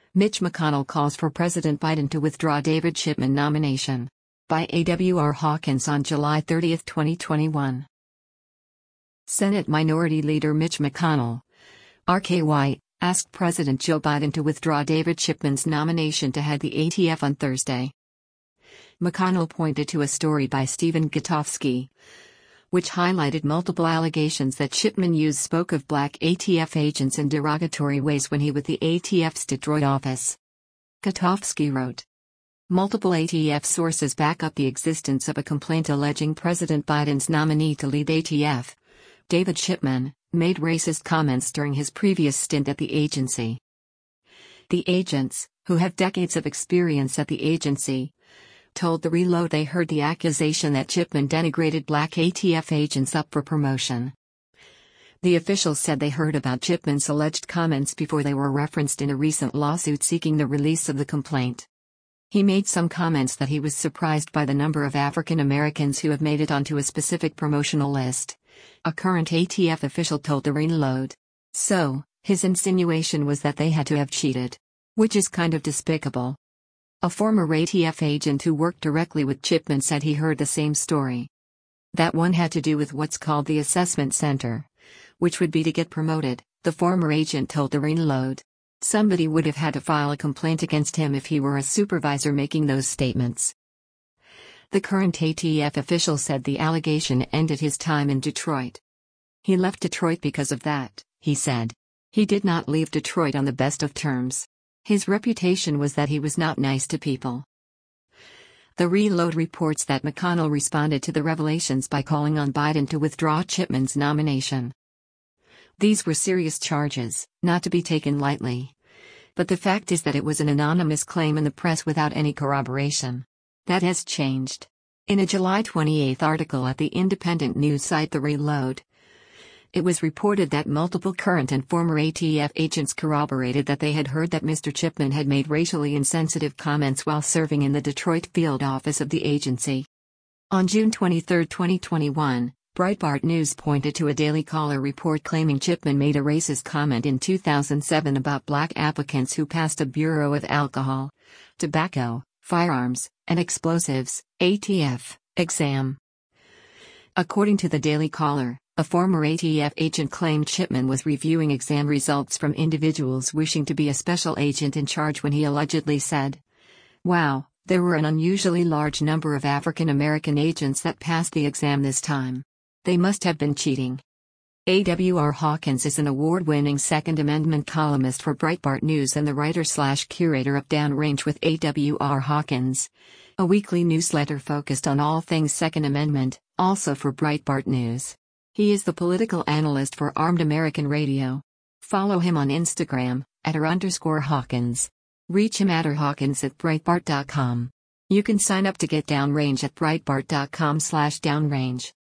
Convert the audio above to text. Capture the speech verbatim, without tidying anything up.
Mitch McConnell calls for President Biden to withdraw David Chipman nomination. By A W R Hawkins on July thirtieth, twenty twenty-one. Senate Minority Leader Mitch McConnell, R K Y, asked President Joe Biden to withdraw David Chipman's nomination to head the A T F on Thursday. McConnell pointed to a story by Stephen Gutowski, which highlighted multiple allegations that Chipman used spoke of black A T F agents in derogatory ways when he was with the A T F's Detroit office. Gutowski wrote, multiple A T F sources back up the existence of a complaint alleging President Biden's nominee to lead A T F, David Chipman, made racist comments during his previous stint at the agency. The agents, who have decades of experience at the agency, told The Reload they heard the accusation that Chipman denigrated black A T F agents up for promotion. The officials said they heard about Chipman's alleged comments before they were referenced in a recent lawsuit seeking the release of the complaint. He made some comments that he was surprised by the number of African Americans who have made it onto a specific promotional list, a current A T F official told The Reload. So, his insinuation was that they had to have cheated. Which is kind of despicable. A former A T F agent who worked directly with Chipman said he heard the same story. That one had to do with what's called the assessment center, which would be to get promoted, the former agent told The Reload. Somebody would have had to file a complaint against him if he were a supervisor making those statements. The current A T F official said the allegation ended his time in Detroit. He left Detroit because of that, he said. He did not leave Detroit on the best of terms. His reputation was that he was not nice to people. The Reload reports that McConnell responded to the revelations by calling on Biden to withdraw Chipman's nomination. These were serious charges, not to be taken lightly. But the fact is that it was an anonymous claim in the press without any corroboration. That has changed. In a July twenty-eighth article at the independent news site The Reload, it was reported that multiple current and former A T F agents corroborated that they had heard that Mister Chipman had made racially insensitive comments while serving in the Detroit field office of the agency. On June twenty-third, twenty twenty-one, Breitbart News pointed to a Daily Caller report claiming Chipman made a racist comment in two thousand seven about black applicants who passed a Bureau of Alcohol, Tobacco, Firearms, and Explosives, A T F, exam. According to the Daily Caller, a former A T F agent claimed Chipman was reviewing exam results from individuals wishing to be a special agent in charge when he allegedly said, "Wow, there were an unusually large number of African American agents that passed the exam this time. They must have been cheating." A W R Hawkins is an award-winning Second Amendment columnist for Breitbart News and the writer-slash-curator of Downrange with A W R Hawkins, a weekly newsletter focused on all things Second Amendment, also for Breitbart News. He is the political analyst for Armed American Radio. Follow him on Instagram, at r underscore Hawkins. Reach him at r Hawkins at Breitbart dot com. You can sign up to get Downrange at Breitbart dot com slash Downrange.